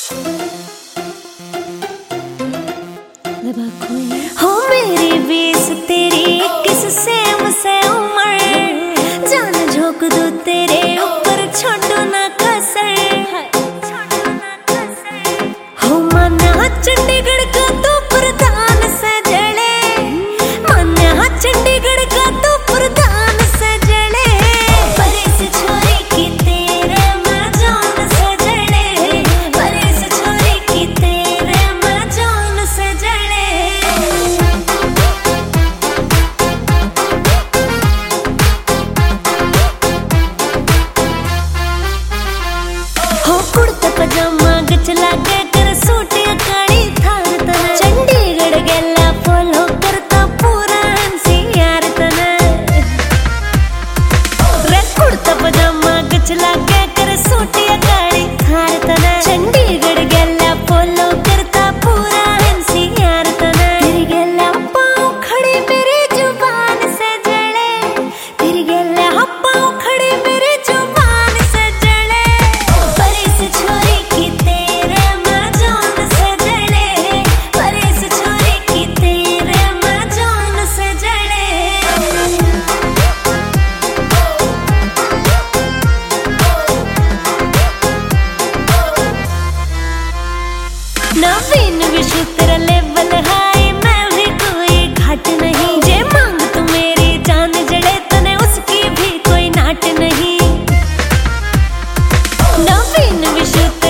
हो मेरी 20 तेरी 21 सेम से उम्र, जान झोंक दूं तेरे ऊपर छोड़ो ना कसर। हो माना चंडीगढ़ का तो प्रधान से जड़े, माना चंडीगढ़ का तो प्रधान से जड़े, परेश छोरी की तेरे माँ जान से जड़े, परेश छोरी की तेरे माँ जान से जड़े। हो कुर्ता पजामा गच लागे कर सूट काली थार तना, चंडीगढ़ गेला फॉलो करता पूरा एनसीआर तना। रे कुर्ता पजामा गच लागे कर सूट काली थार तना, चंडीगढ़ गेला फॉलो करता पूरा एनसीआर तना। तेरी गेला पाँव खड़े मेरी जुबान से जड़े, तेरी गेला पाँव खड़े मेरी जुबान से जड़े, परेश छोरी की तेरे माँ जान से जड़े, परेश छोरी की तेरे माँ जान से जड़े। नवीन विश्व तेरा लेवल हाई, मैं भी कोई घाट नहीं, जे मांग तू मेरी जान जड़े तने उसकी भी कोई नाट नहीं। नवीन विश्व